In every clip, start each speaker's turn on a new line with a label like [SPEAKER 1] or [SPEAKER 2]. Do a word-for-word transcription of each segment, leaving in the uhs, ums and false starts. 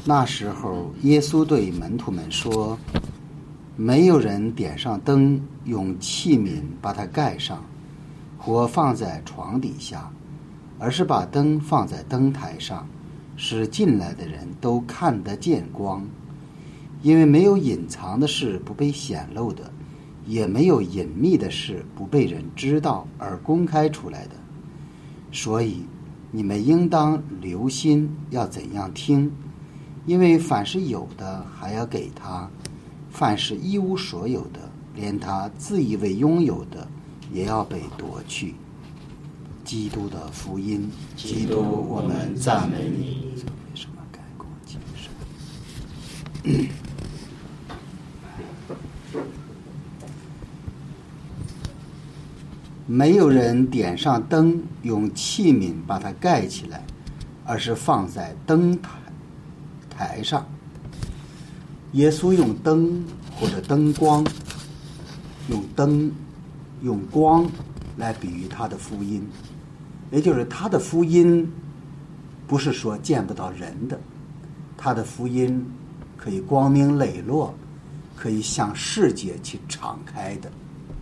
[SPEAKER 1] 那时候，耶稣对门徒们说：“没有人点上灯，用器皿把它盖上，或放在床底下，而是把灯放在灯台上，使进来的人都看得见光。因为没有隐藏的事不被显露的，也没有隐秘的事不被人知道而公开出来的。所以你们应当留心要怎样听。因为凡是有的还要给他，凡是一无所有的，连他自以为拥有的也要被夺去。”基督的福音。
[SPEAKER 2] 基督，我们赞美你。
[SPEAKER 1] 为什么改过今生？没有人点上灯，用器皿把它盖起来，而是放在灯台台上。耶稣用灯或者灯光，用灯用光来比喻他的福音，也就是他的福音不是说见不到人的，他的福音可以光明磊落，可以向世界去敞开的。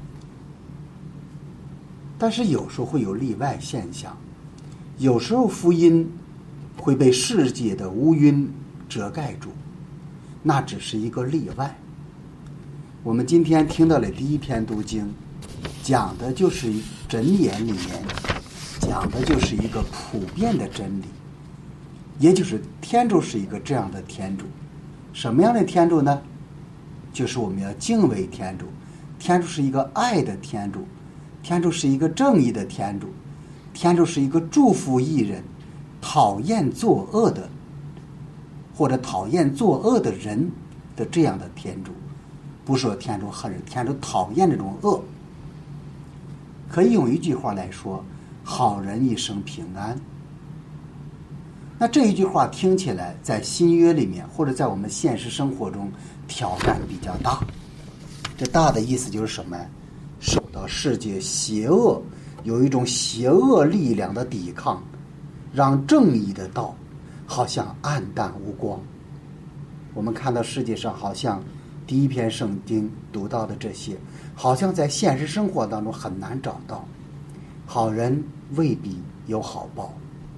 [SPEAKER 1] 但是有时候会有例外现象，有时候福音会被世界的乌云遮盖住，那只是一个例外。我们今天听到了第一篇读经，讲的就是箴言里面讲的就是一个普遍的真理，也就是天主是一个这样的天主。什么样的天主呢？就是我们要敬畏天主，天主是一个爱的天主，天主是一个正义的天主，天主是一个祝福义人，讨厌作恶的或者讨厌作恶的人的这样的天主。不说天主恨人，天主讨厌这种恶。可以用一句话来说，好人一生平安。那这一句话听起来在新约里面或者在我们现实生活中挑战比较大。这大的意思就是什么？受到世界邪恶有一种邪恶力量的抵抗，让正义的道好像暗淡无光。我们看到世界上好像第一篇圣经读到的这些，好像在现实生活当中很难找到。好人未必有好报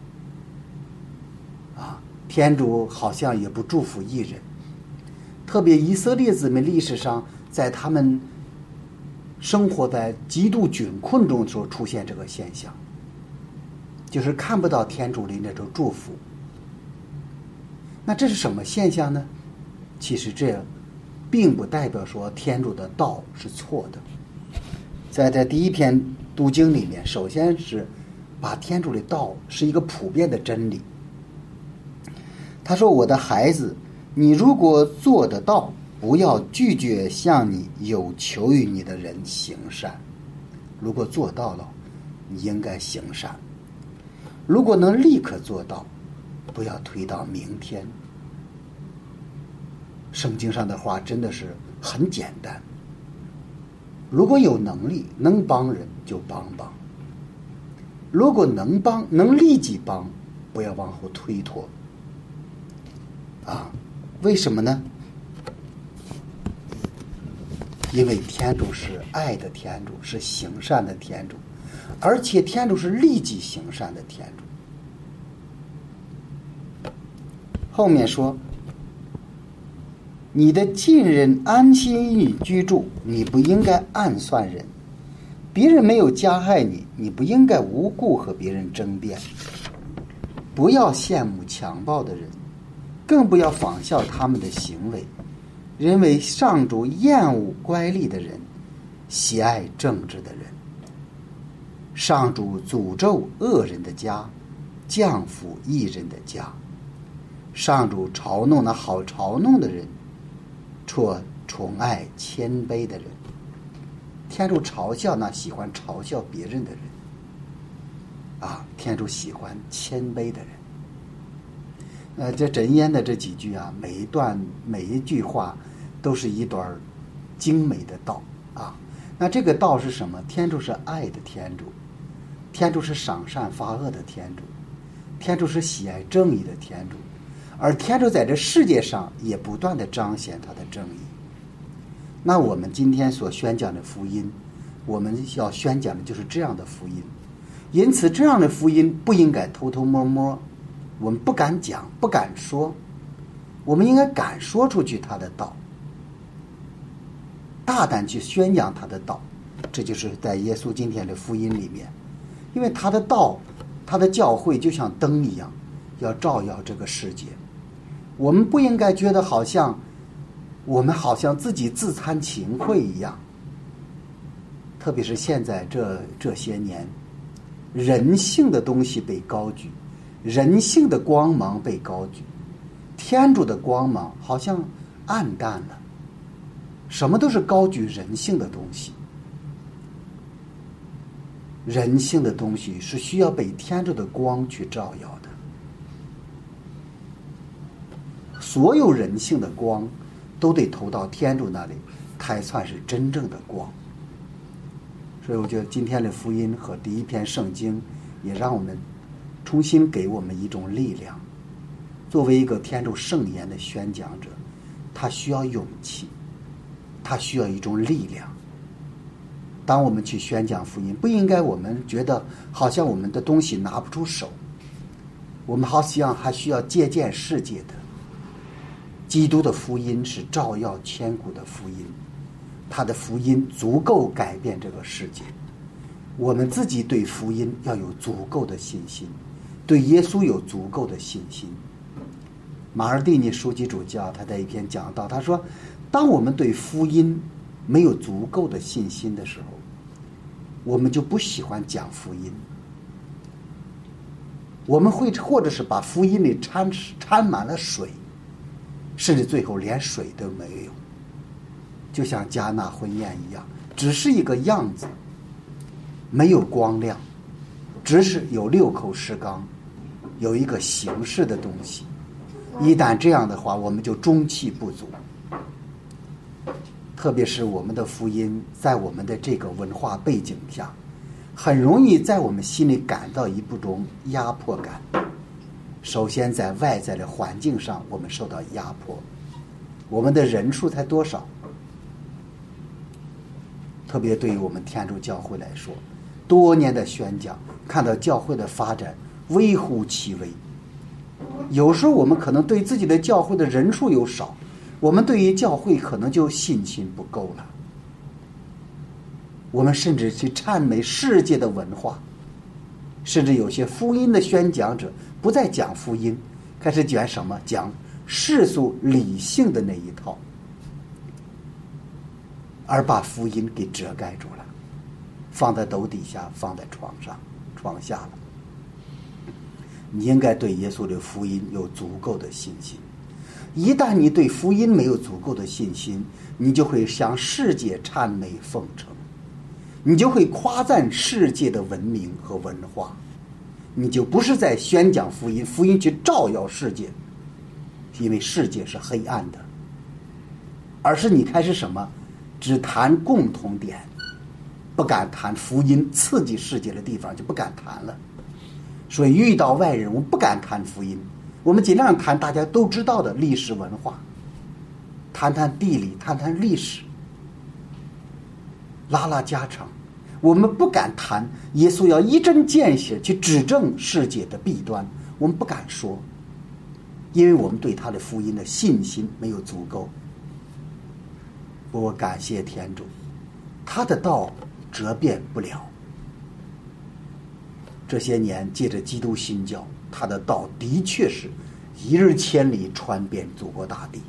[SPEAKER 1] 啊，天主好像也不祝福义人。特别以色列子民历史上，在他们生活在极度窘困中所出现这个现象，就是看不到天主里那种祝福。那这是什么现象呢？其实这并不代表说天主的道是错的。在这第一篇读经里面，首先是把天主的道是一个普遍的真理。他说：“我的孩子，你如果做得到，不要拒绝向你有求于你的人行善。如果做到了，你应该行善。如果能立刻做到，不要推到明天。”圣经上的话真的是很简单。如果有能力能帮人就帮帮，如果能帮能立即帮，不要往后推脱啊。为什么呢？因为天主是爱的天主，是行善的天主，而且天主是立即行善的天主。后面说，你的近人安心于居住，你不应该暗算人；别人没有加害你，你不应该无故和别人争辩。不要羡慕强暴的人，更不要仿效他们的行为，因为上主厌恶乖戾的人，喜爱正直的人。上主诅咒恶人的家，降福义人的家。上主嘲弄那好嘲弄的人，却宠爱谦卑的人。天主嘲笑那喜欢嘲笑别人的人啊，天主喜欢谦卑的人。呃，这箴言的这几句啊，每一段每一句话都是一段精美的道啊。那这个道是什么？天主是爱的天主，天主是赏善罚恶的天主，天主是喜爱正义的天主， 而天主在这世界上也不断的彰显他的正义。那我们今天所宣讲的福音，我们要宣讲的就是这样的福音。因此这样的福音不应该偷偷摸摸，我们不敢讲，不敢说，我们应该敢说出去他的道，大胆去宣扬他的道。这就是在耶稣今天的福音里面，因为他的道，他的教会就像灯一样，要照耀这个世界。我们不应该觉得好像我们好像自己自惭形秽一样，特别是现在这这些年，人性的东西被高举，人性的光芒被高举，天主的光芒好像暗淡了，什么都是高举人性的东西。人性的东西是需要被天主的光去照耀的，所有人性的光都得投到天主那里，才算是真正的光。所以我觉得今天的福音和第一篇圣经也让我们重新给我们一种力量。作为一个天主圣言的宣讲者，他需要勇气，他需要一种力量。当我们去宣讲福音，不应该我们觉得好像我们的东西拿不出手，我们好像还需要借鉴世界的。基督的福音是照耀千古的福音，他的福音足够改变这个世界。我们自己对福音要有足够的信心，对耶稣有足够的信心。马尔蒂尼书记主教他在一篇讲道，他说当我们对福音没有足够的信心的时候，我们就不喜欢讲福音，我们会或者是把福音里掺掺满了水，甚至最后连水都没有，就像迦纳婚宴一样，只是一个样子，没有光亮，只是有六口石缸，有一个形式的东西。一旦这样的话，我们就中气不足。特别是我们的福音在我们的这个文化背景下，很容易在我们心里感到一种压迫感。首先在外在的环境上我们受到压迫，我们的人数才多少？特别对于我们天主教会来说，多年的宣讲，看到教会的发展微乎其微。有时候我们可能对自己的教会的人数有少，我们对于教会可能就信心不够了。我们甚至去谄媚世界的文化，甚至有些福音的宣讲者不再讲福音，开始讲什么？讲世俗理性的那一套，而把福音给遮盖住了，放在斗底下，放在床上、床下了。你应该对耶稣的福音有足够的信心。一旦你对福音没有足够的信心，你就会向世界谄媚奉承，你就会夸赞世界的文明和文化，你就不是在宣讲福音，福音去照耀世界，因为世界是黑暗的，而是你开始什么？只谈共同点，不敢谈福音刺激世界的地方，就不敢谈了。所以遇到外人，我们不敢谈福音，我们尽量谈大家都知道的历史文化，谈谈地理，谈谈历史，拉拉家常。我们不敢谈耶稣要一针见血去指正世界的弊端，我们不敢说，因为我们对他的福音的信心没有足够。不过感谢天主，他的道折变不了。这些年借着基督新教，他的道的确是一日千里传遍祖国大地。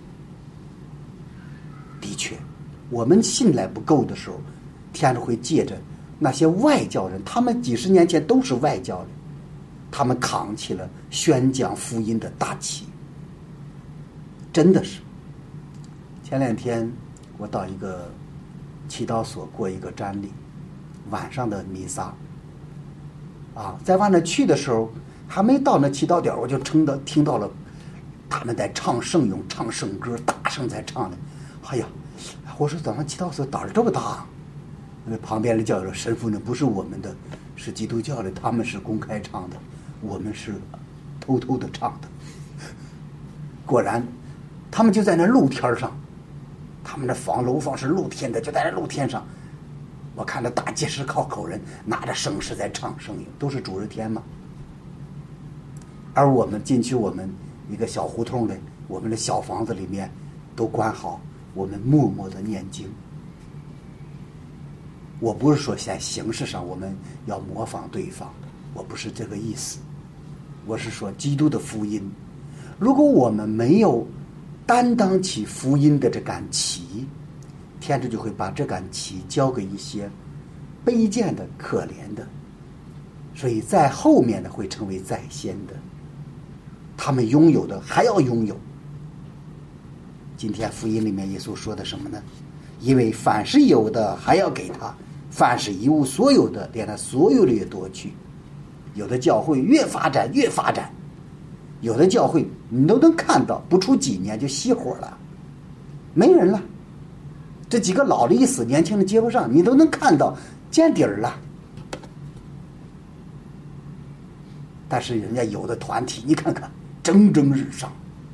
[SPEAKER 1] 的确，我们信赖不够的时候，天主会借着那些外教人，他们几十年前都是外教人，他们扛起了宣讲福音的大旗。真的是，前两天我到一个祈祷所过一个瞻礼，晚上的弥撒啊，在往那去的时候，还没到那祈祷点，我就听到听到了他们在唱圣咏、唱圣歌，大声在唱的。哎呀，我说早上祈祷所胆儿这么大。那旁边的教友神父呢，不是我们的，是基督教的，他们是公开唱的，我们是偷偷的唱的。 果然，他们就在那露天上，他们的房楼房是露天的，就在那露天上。我看着大街市靠口人拿着圣诗在唱圣咏，都是主日天嘛。而我们进去，我们一个小胡同的，我们的小房子里面都关好，我们默默的念经。我不是说在形式上我们要模仿对方，我不是这个意思，我是说基督的福音，如果我们没有担当起福音的这杆旗，天主就会把这杆旗交给一些卑贱的可怜的，所以在后面的会成为在先的，他们拥有的还要拥有。今天福音里面耶稣说的什么呢？因为凡是有的还要给他，凡是一无所有的连他所有的也夺去。有的教会越发展越发展，有的教会你都能看到不出几年就熄火了，没人了，这几个老的一死，年轻的接不上，你都能看到见底儿了。但是人家有的团体你看看蒸蒸日上。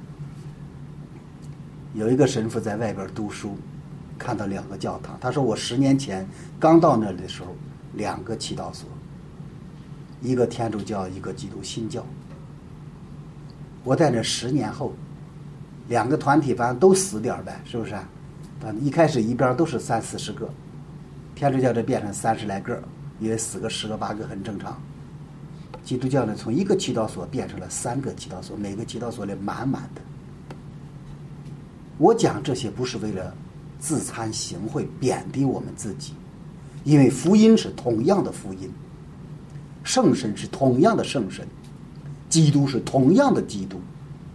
[SPEAKER 1] 有一个神父在外边读书，看到两个教堂，他说我十年前刚到那里的时候，两个祈祷所，一个天主教，一个基督新教。我在那十年后，两个团体反正都死点呗，是不是？反正一开始一边都是三四十个，天主教这变成三十来个，因为死个十个八个很正常。基督教呢，从一个祈祷所变成了三个祈祷所，每个祈祷所里满满的。我讲这些不是为了自惭形秽贬低我们自己，因为福音是同样的福音，圣神是同样的圣神，基督是同样的基督。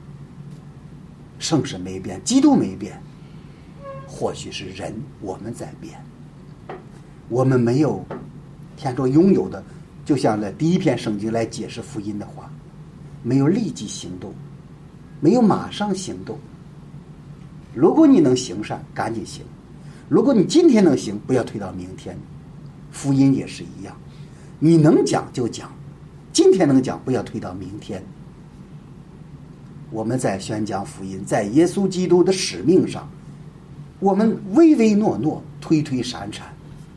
[SPEAKER 1] 圣神没变，基督没变，或许是人我们在变。我们没有天主拥有的，就像在第一篇圣经来解释福音的话，没有立即行动，没有马上行动。如果你能行善，赶紧行；如果你今天能行，不要推到明天。福音也是一样，你能讲就讲，今天能讲，不要推到明天。我们在宣讲福音，在耶稣基督的使命上，我们唯唯诺诺，推推闪闪，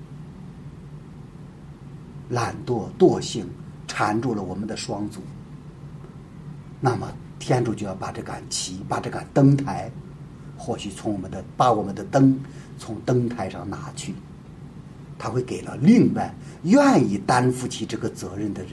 [SPEAKER 1] 懒惰惰性缠住了我们的双足，那么天主就要把这杆旗，把这杆灯台，或许从我们的把我们的灯从灯台上拿去，他会给了另外愿意担负起这个责任的人。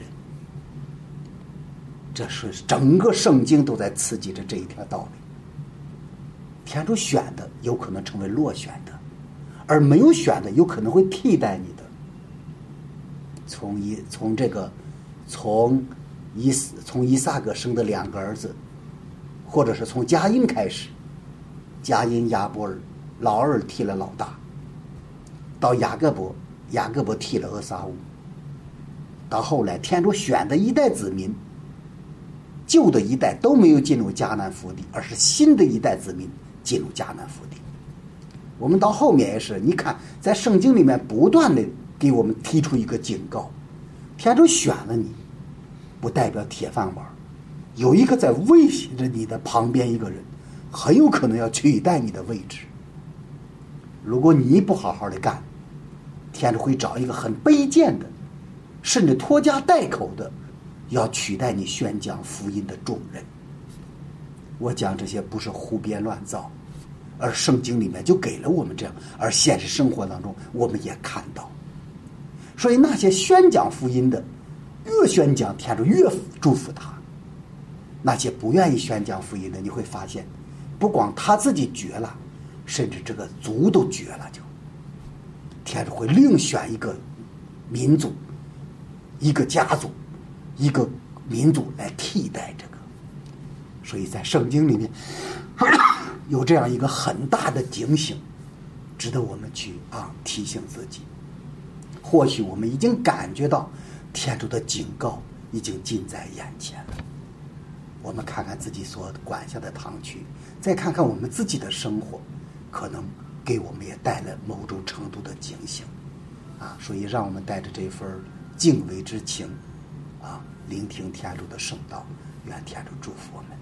[SPEAKER 1] 这是整个圣经都在刺激着这一条道理。天主选的有可能成为落选的，而没有选的有可能会替代你的。从一从这个从以从以撒格生的两个儿子，或者是从加音开始，加音亚伯尔，老二替了老大，到雅各伯，雅各伯替了俄撒乌，到后来天主选的一代子民，旧的一代都没有进入迦南福地，而是新的一代子民进入迦南福地。我们到后面也是，你看在圣经里面不断的给我们提出一个警告，天主选了你，不代表铁饭碗，有一个在威胁着你的旁边一个人，很有可能要取代你的位置。如果你不好好的干，天主会找一个很卑贱的，甚至拖家带口的，要取代你宣讲福音的重任。我讲这些不是胡编乱造，而圣经里面就给了我们这样，而现实生活当中我们也看到。所以那些宣讲福音的，越宣讲天主越祝福他；那些不愿意宣讲福音的，你会发现不光他自己绝了，甚至这个族都绝了，就天主会另选一个民族，一个家族，一个民族来替代这个。所以在圣经里面有这样一个很大的警醒，值得我们去啊提醒自己。或许我们已经感觉到天主的警告已经近在眼前了。我们看看自己所管辖的堂区，再看看我们自己的生活，可能给我们也带来某种程度的警醒啊。所以让我们带着这份敬畏之情啊，聆听天主的圣道，愿天主祝福我们。